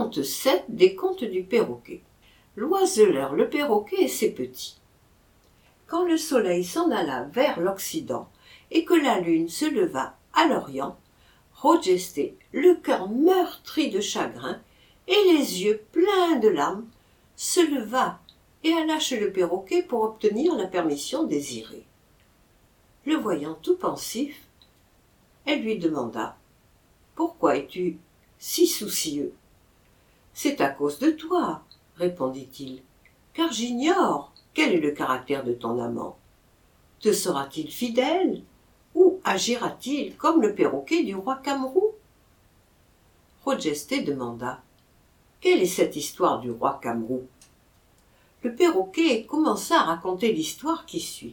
Conte 7 des contes du perroquet. L'oiseleur, le perroquet et ses petits. Quand le soleil s'en alla vers l'Occident et que la lune se leva à l'Orient, Rogesté, le cœur meurtri de chagrin et les yeux pleins de larmes, se leva et alla chez le perroquet pour obtenir la permission désirée. Le voyant tout pensif, elle lui demanda « Pourquoi es-tu si soucieux ?»« C'est à cause de toi, » répondit-il, « car j'ignore quel est le caractère de ton amant. Te sera-t-il fidèle ou agira-t-il comme le perroquet du roi Camrou ?» Rogesté demanda « Quelle est cette histoire du roi Camrou ?» Le perroquet commença à raconter l'histoire qui suit.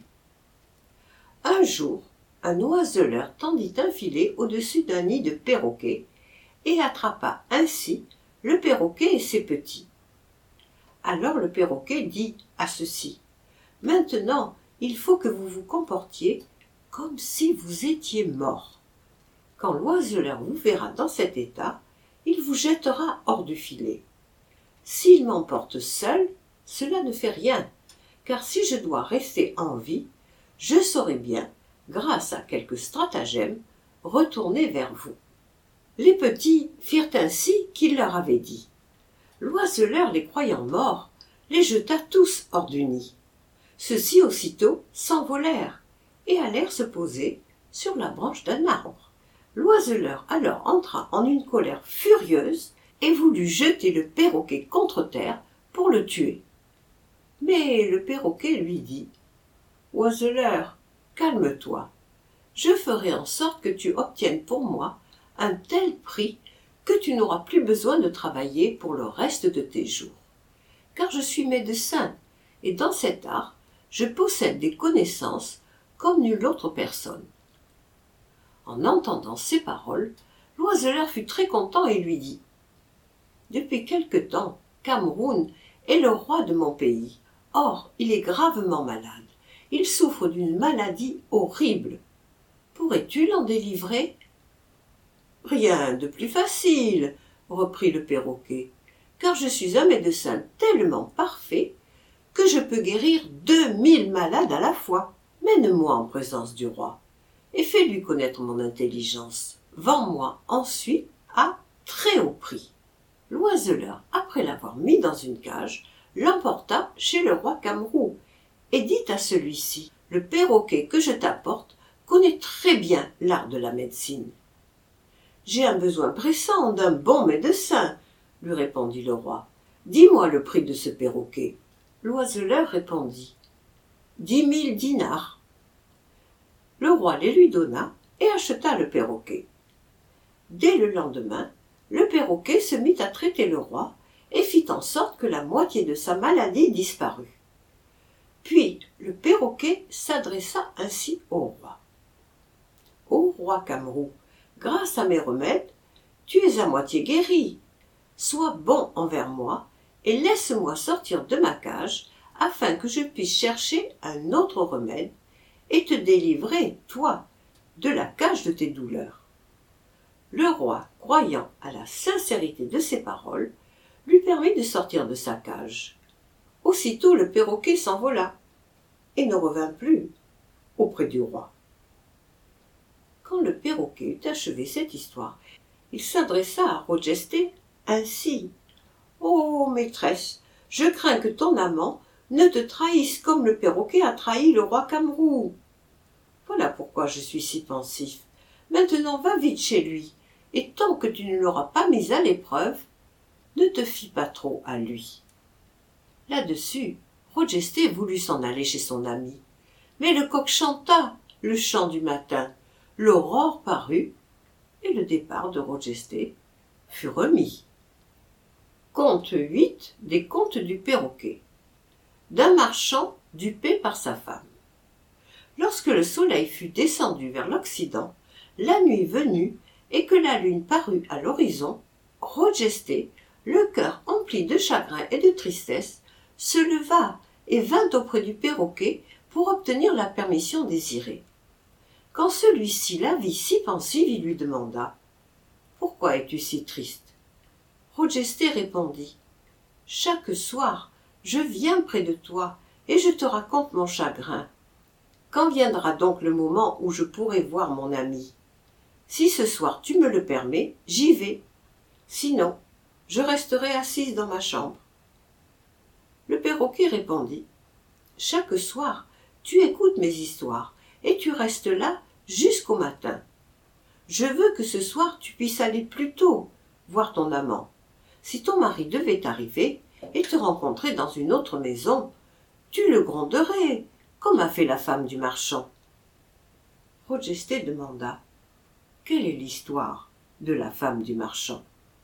Un jour, un oiseleur tendit un filet au-dessus d'un nid de perroquets et attrapa ainsi le perroquet et ses petits. Alors le perroquet dit à ceux-ci « Maintenant, il faut que vous vous comportiez comme si vous étiez mort. Quand l'oiseleur vous verra dans cet état, il vous jettera hors du filet. S'il m'emporte seul, cela ne fait rien, car si je dois rester en vie, je saurai bien, grâce à quelques stratagèmes, retourner vers vous. » Les petits firent ainsi qu'il leur avait dit. L'oiseleur, les croyant morts, les jeta tous hors du nid. Ceux-ci aussitôt s'envolèrent et allèrent se poser sur la branche d'un arbre. L'oiseleur alors entra en une colère furieuse et voulut jeter le perroquet contre terre pour le tuer. Mais le perroquet lui dit « Oiseleur, calme-toi. Je ferai en sorte que tu obtiennes pour moi un tel prix que tu n'auras plus besoin de travailler pour le reste de tes jours. Car je suis médecin, et dans cet art, je possède des connaissances comme nulle autre personne. » En entendant ces paroles, l'oiseleur fut très content et lui dit « Depuis quelque temps, Cameroun est le roi de mon pays. Or, il est gravement malade. Il souffre d'une maladie horrible. Pourrais-tu l'en délivrer ?»« Rien de plus facile, » reprit le perroquet, « car je suis un médecin tellement parfait que je peux guérir 2000 malades à la fois. Mène-moi en présence du roi et fais-lui connaître mon intelligence. Vends-moi ensuite à très haut prix. » L'oiseleur, après l'avoir mis dans une cage, l'emporta chez le roi Camrou et dit à celui-ci « Le perroquet que je t'apporte connaît très bien l'art de la médecine. »« J'ai un besoin pressant d'un bon médecin, » lui répondit le roi. « Dis-moi le prix de ce perroquet. » L'oiseleur répondit « 10 000 dinars. » Le roi les lui donna et acheta le perroquet. Dès le lendemain, le perroquet se mit à traiter le roi et fit en sorte que la moitié de sa maladie disparut. Puis le perroquet s'adressa ainsi au roi. « Ô roi Camrou, grâce à mes remèdes, tu es à moitié guéri. Sois bon envers moi et laisse-moi sortir de ma cage afin que je puisse chercher un autre remède et te délivrer, toi, de la cage de tes douleurs. » Le roi, croyant à la sincérité de ses paroles, lui permit de sortir de sa cage. Aussitôt le perroquet s'envola et ne revint plus auprès du roi. Quand le perroquet eut achevé cette histoire, il s'adressa à Rogesté ainsi. « Ô maîtresse, je crains que ton amant ne te trahisse comme le perroquet a trahi le roi Camrou. Voilà pourquoi je suis si pensif. Maintenant va vite chez lui, et tant que tu ne l'auras pas mis à l'épreuve, ne te fie pas trop à lui. » Là-dessus, Rogesté voulut s'en aller chez son ami. Mais le coq chanta le chant du matin, l'aurore parut, et le départ de Rogesté fut remis. Conte 8 des contes du perroquet. D'un marchand dupé par sa femme. Lorsque le soleil fut descendu vers l'Occident, la nuit venue, et que la lune parut à l'horizon, Rogesté, le cœur empli de chagrin et de tristesse, se leva et vint auprès du perroquet pour obtenir la permission désirée. Quand celui-ci la vit si pensive, il lui demanda « Pourquoi es-tu si triste ?» Rogesté répondit: « Chaque soir, je viens près de toi et je te raconte mon chagrin. Quand viendra donc le moment où je pourrai voir mon ami? Si ce soir tu me le permets, j'y vais. Sinon, je resterai assise dans ma chambre. » Le perroquet répondit: « Chaque soir, tu écoutes mes histoires et tu restes là jusqu'au matin. Je veux que ce soir tu puisses aller plus tôt voir ton amant. Si ton mari devait arriver et te rencontrer dans une autre maison, tu le gronderais, comme a fait la femme du marchand. » Rogesté demanda: « Quelle est l'histoire de la femme du marchand ?»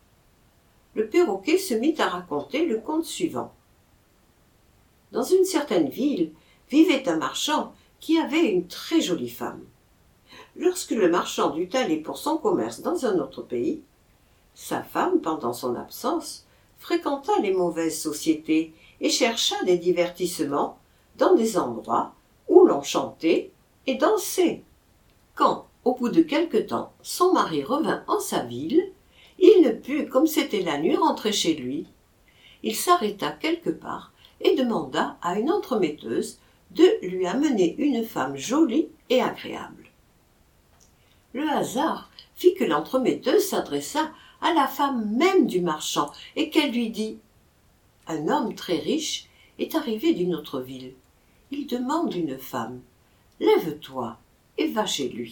Le perroquet se mit à raconter le conte suivant. Dans une certaine ville vivait un marchand qui avait une très jolie femme. Lorsque le marchand dut aller pour son commerce dans un autre pays, sa femme, pendant son absence, fréquenta les mauvaises sociétés et chercha des divertissements dans des endroits où l'on chantait et dansait. Quand, au bout de quelque temps, son mari revint en sa ville, il ne put, comme c'était la nuit, rentrer chez lui. Il s'arrêta quelque part et demanda à une entremetteuse de lui amener une femme jolie et agréable. Le hasard fit que l'entremetteuse s'adressa à la femme même du marchand et qu'elle lui dit: « Un homme très riche est arrivé d'une autre ville. Il demande une femme. Lève-toi et va chez lui. »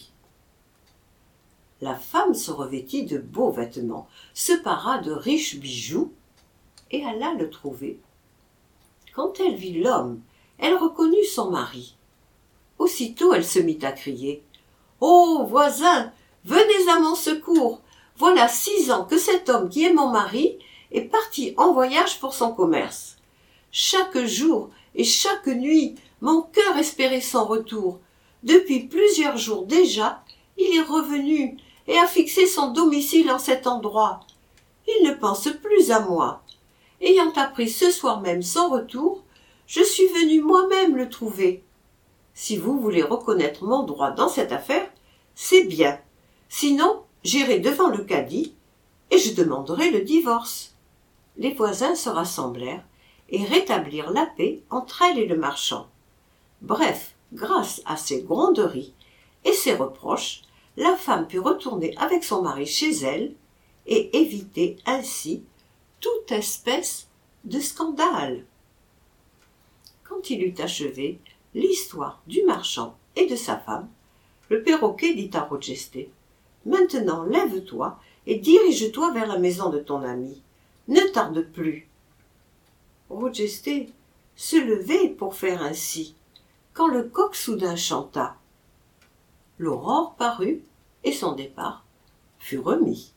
La femme se revêtit de beaux vêtements, se para de riches bijoux et alla le trouver. Quand elle vit l'homme, elle reconnut son mari. Aussitôt elle se mit à crier: « Ô voisin, venez à mon secours! Voilà 6 ans que cet homme qui est mon mari est parti en voyage pour son commerce. Chaque jour et chaque nuit, mon cœur espérait son retour. Depuis plusieurs jours déjà, il est revenu et a fixé son domicile en cet endroit. Il ne pense plus à moi. Ayant appris ce soir même son retour, je suis venu moi-même le trouver. Si vous voulez reconnaître mon droit dans cette affaire, c'est bien. Sinon, j'irai devant le cadi et je demanderai le divorce. » Les voisins se rassemblèrent et rétablirent la paix entre elle et le marchand. Bref, grâce à ses gronderies et ses reproches, la femme put retourner avec son mari chez elle et éviter ainsi toute espèce de scandale. Quand il eut achevé l'histoire du marchand et de sa femme, le perroquet dit à Rogesté: « Maintenant lève-toi et dirige-toi vers la maison de ton ami. Ne tarde plus. » Rogesté se levait pour faire ainsi, quand le coq soudain chanta. L'aurore parut et son départ fut remis.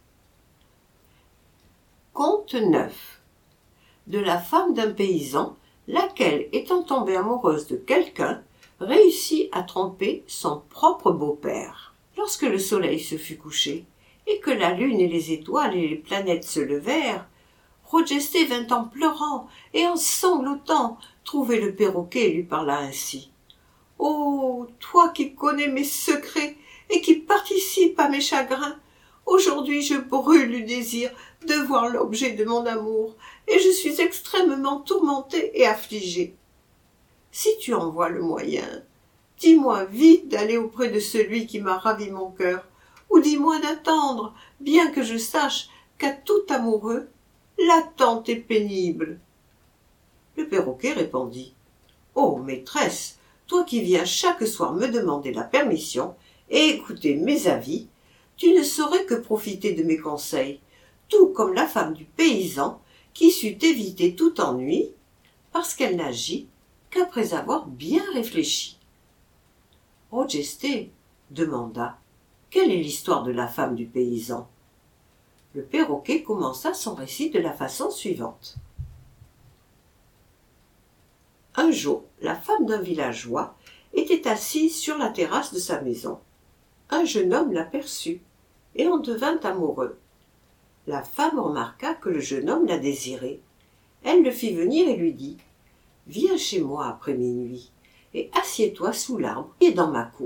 Conte 9. De la femme d'un paysan, laquelle, étant tombée amoureuse de quelqu'un, réussit à tromper son propre beau-père. Lorsque le soleil se fut couché, et que la lune et les étoiles et les planètes se levèrent, Rogesté vint en pleurant et en sanglotant trouver le perroquet et lui parla ainsi. « Oh, toi qui connais mes secrets et qui participes à mes chagrins, aujourd'hui je brûle du désir de voir l'objet de mon amour, et je suis extrêmement tourmentée et affligée. Si tu en vois le moyen, dis-moi vite d'aller auprès de celui qui m'a ravi mon cœur, ou dis-moi d'attendre, bien que je sache qu'à tout amoureux, l'attente est pénible. » Le perroquet répondit: « Ô maîtresse, toi qui viens chaque soir me demander la permission et écouter mes avis, tu ne saurais que profiter de mes conseils, tout comme la femme du paysan qui sut éviter tout ennui, parce qu'elle n'agit qu'après avoir bien réfléchi. » Rogesté demanda: « Quelle est l'histoire de la femme du paysan ?» Le perroquet commença son récit de la façon suivante. Un jour, la femme d'un villageois était assise sur la terrasse de sa maison. Un jeune homme l'aperçut et en devint amoureux. La femme remarqua que le jeune homme la désirait. Elle le fit venir et lui dit: « Viens chez moi après minuit et assieds-toi sous l'arbre qui est dans ma cour. »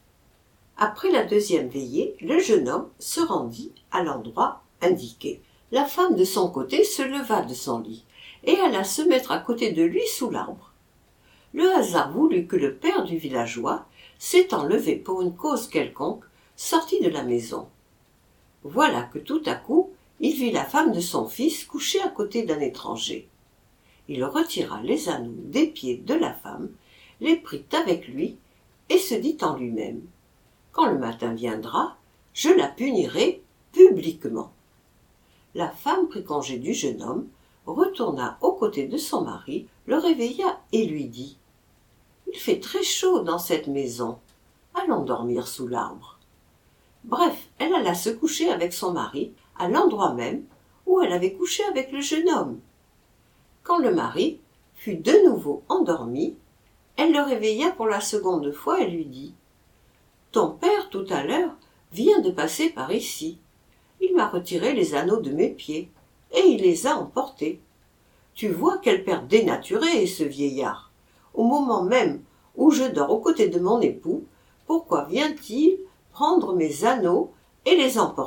Après la deuxième veillée, le jeune homme se rendit à l'endroit indiqué. La femme de son côté se leva de son lit et alla se mettre à côté de lui sous l'arbre. Le hasard voulut que le père du villageois, s'étant levé pour une cause quelconque, sortit de la maison. Voilà que tout à coup, il vit la femme de son fils couchée à côté d'un étranger. Il retira les anneaux des pieds de la femme, les prit avec lui et se dit en lui-même : quand le matin viendra, je la punirai publiquement. La femme prit congé du jeune homme, retourna aux côtés de son mari, le réveilla et lui dit : il fait très chaud dans cette maison, allons dormir sous l'arbre. Bref, elle alla se coucher avec son mari à l'endroit même où elle avait couché avec le jeune homme. Quand le mari fut de nouveau endormi, elle le réveilla pour la seconde fois et lui dit : ton père, tout à l'heure, vient de passer par ici. Il m'a retiré les anneaux de mes pieds, et il les a emportés. Tu vois quel père dénaturé est ce vieillard. Au moment même où je dors aux côtés de mon époux, pourquoi vient-il prendre mes anneaux et les emporter ?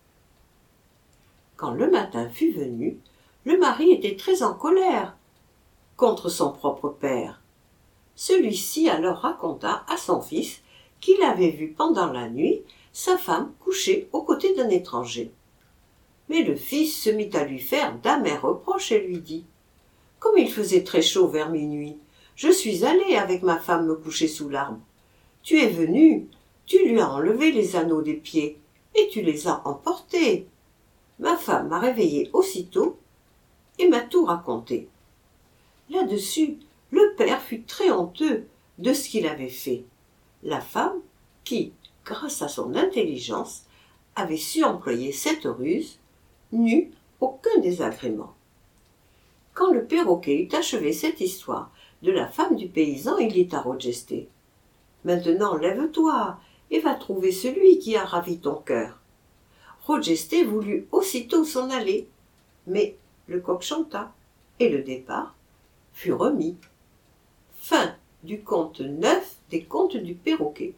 Quand le matin fut venu, le mari était très en colère contre son propre père. Celui-ci alors raconta à son fils qu'il avait vu pendant la nuit sa femme couchée aux côtés d'un étranger. Mais le fils se mit à lui faire d'amers reproches et lui dit : comme il faisait très chaud vers minuit, je suis allé avec ma femme me coucher sous l'arbre. Tu es venu, tu lui as enlevé les anneaux des pieds et tu les as emportés. Ma femme m'a réveillé aussitôt et m'a tout raconté. Là-dessus, le père fut très honteux de ce qu'il avait fait. La femme, qui, grâce à son intelligence, avait su employer cette ruse, n'eut aucun désagrément. Quand le perroquet eut achevé cette histoire de la femme du paysan, il dit à Rodgesté : maintenant lève-toi et va trouver celui qui a ravi ton cœur. Rodgesté voulut aussitôt s'en aller, mais le coq chanta et le départ fut remis. Fin du conte 9 des contes du perroquet.